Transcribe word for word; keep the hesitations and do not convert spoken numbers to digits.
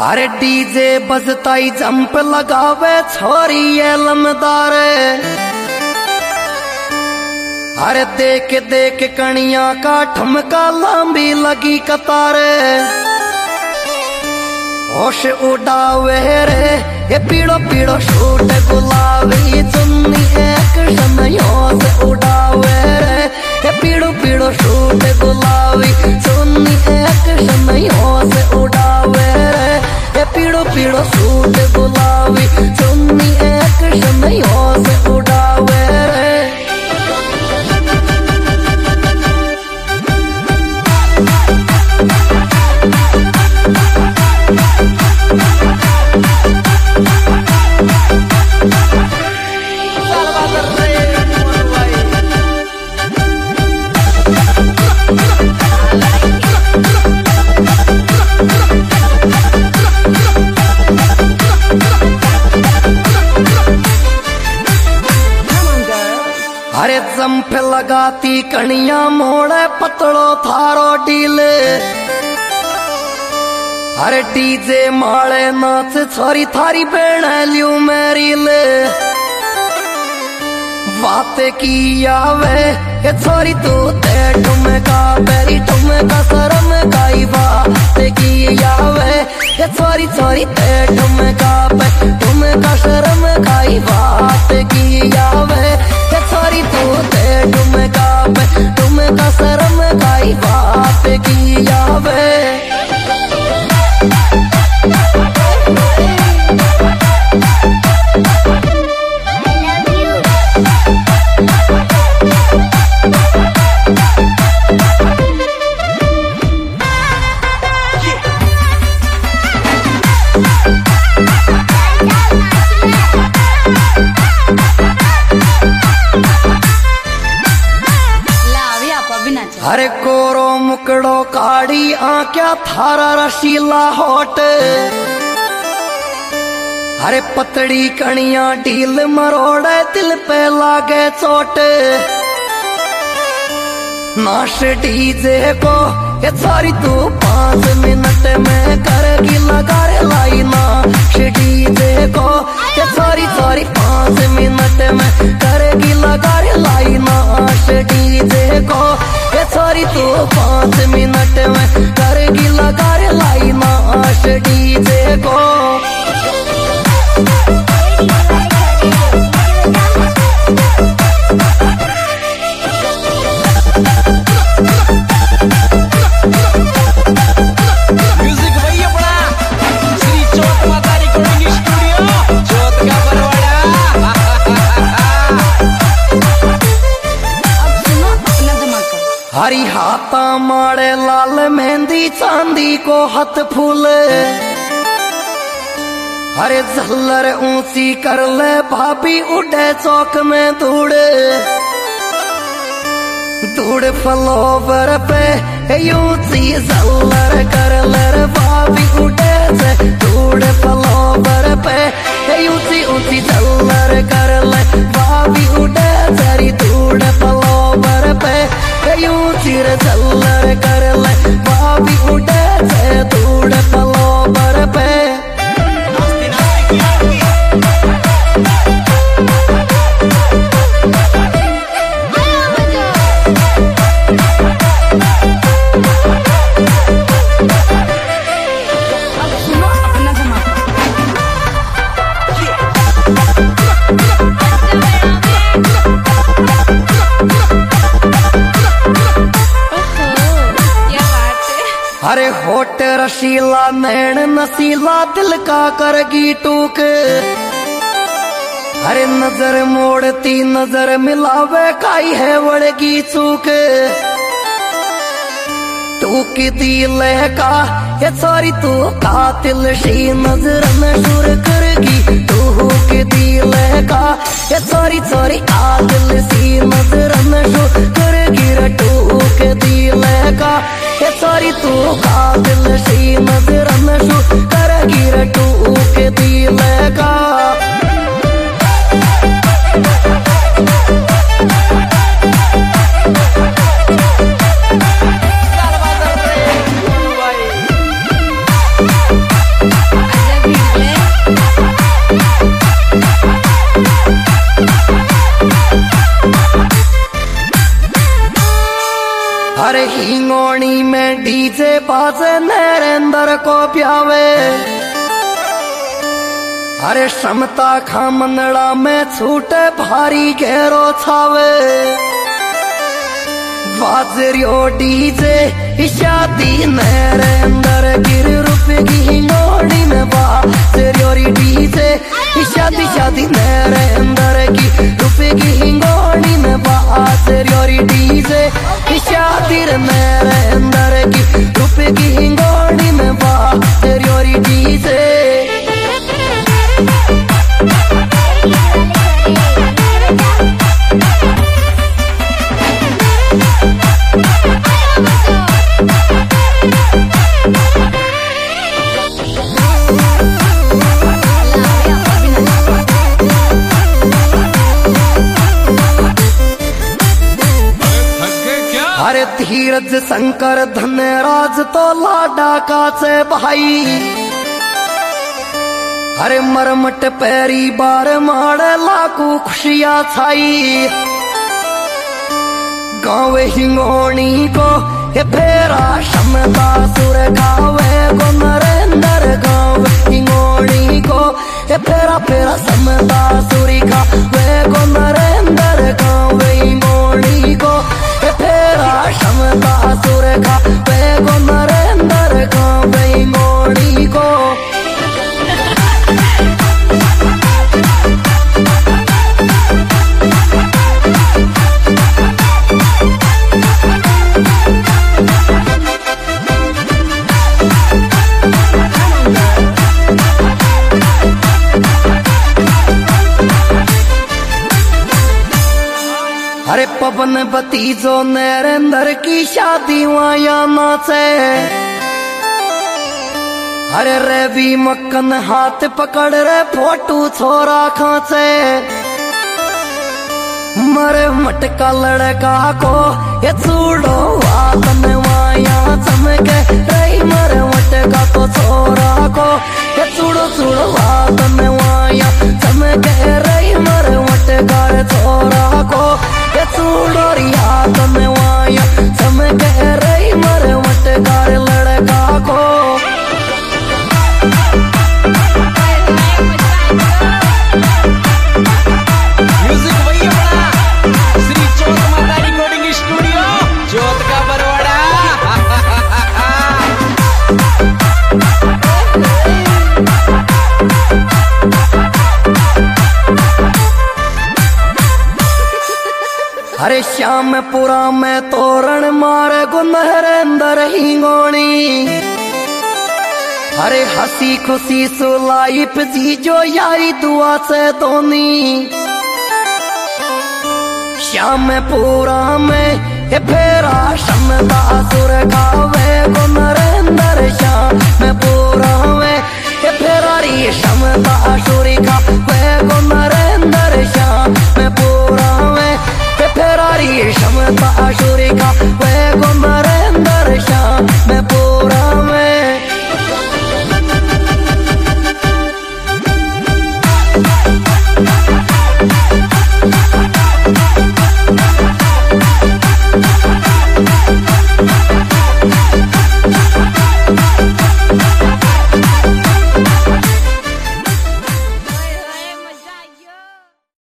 अरे DJ बजताई jump लगावे छोरी ये लमदार। अरे देख देख कणिया का ठुमका लंबी लगी कतार। होश उड़ावे रे ये पीड़ो पीड़ो शूट गुलाबी चुन्नी एक शनयों से उड़ावे रे ये पीड़ो पीड़ो शूट गुलाबी चुन्नी एक शनयों से उड़ावे रे ये पीड़ो पीड़ो सूट गुलाबी चुन्नी एक शनयों से उड़ावे रे। अरे जंप लगाती कणिया मोड़े पतड़ो थारो डील। अरे डीजे माले नाच छोरी थारी बेण लियो मेरील। बात की आवे ये छोरी तू ते ठुमका बेरी ठुमका शर्म गाई। बात की आवे ये छोरी छोरी ते ठुमका पे ठुमका शर्म गाई। बात की आवे ये छोरी तू ते ठुमका पे ठुमका शर्म गाई। बात की आवे अरे कोरो मुकड़ो काड़ी आंक्या थारा रशीला होट। अरे पतड़ी कणिया ढील मरोड़े दिल पे लागे चोट। नाश डीजे को ये सारी तू पांच मिनट में करेगी लगा रे लाई। नाश डीजे को ये सारी सारी पांच मिनट में करेगी लगा रे लाई। नाश डीजे को ये सारी तू पांच मिनट में करेगी लगा रे लाई। नाश डीजे को हरी हाथा माड़े लाल मेहंदी चांदी को हाथ फूल। अरे झल्लर ऊंची कर ले भाभी उड़े चौक में धूड़। धूड़ फ्लोवर पे ऊंची झल्लर कर ले भाभी उड़े से। धूड़ फ्लोवर पे ऊंची ऊंची झल्लर कर ले भाभी उड़े सारी। धूड़ फ्लोवर पे ऊंची झल्लर कर ले भाभी उड़े से। धूड़ फ्लोवर पे अरे होठ रशीला नैन नसीला दिल का करगी टूक। अरे नजर मोड़ती नजर मिलावे काई है वड़गी चूक। टूक दिल का ये सारी तू कातिल शी नजर नशूर करगी। टूक दिल का ये सारी सारी कातिल सी नजर नशूर करगी। टूक दिल का ये सारी तू कातिल सी नजर नशूर करगी। टूक दिल का Bye. अरे हिंगोनी में डीजे बाजे नरेंद्र को प्यावे। अरे समता खा मंदड़ा में छूटे भारी घेरो छावे। बाजरियो डीजे शादी नरेंद्र गिर रुपये की हिंगोनी में बाजरियो डीजे शादी शादी नरेंद्र की रुपये की हिंगोनी में बाजरियो डीजे शादी नरेंद्र की रुपये की हिंगोनी में बाजरियो डीजे। अरे धीरज शंकर धनराज तो लाडा का से भाई। अरे मरमट पैरी बार मारे लाखों खुशियां छाई। गाँव हिंगोनी को ये फेरा क्षमता सुर गावे को नरेंद्र। गाँव हिंगोनी को ये फेरा फेरा समता सुरी का वे को नरेंद्र। गाँव हिंगोनी को ये फेरा क्षमता सुर का वे को नरेंद्र। गाँव हिंगोनी को अरे पवन भतीजो नरेंद्र की शादी वाया नाचे। अरे रवि मक्कन हाथ पकड़ रे फोटू छोरा खाचे। मरे मटका लड़का को ये चूड़ो वातन वाया चमके रही। मरे मटका तो छोरा को ये चूड़ो चूड़ो वातन वाया चमके रही। मरे मटका रे छोरा को ये चूड़ो यातन वाया चमके रही। मरे मटका रे लड़का को अरे श्यामपुरा में तोरण मारे गो नरेंद्र हिंगोनी। अरे हंसी खुशी सुलाई जी जो यारी दुआ से धोनी। श्यामपुरा में ये फेरा शम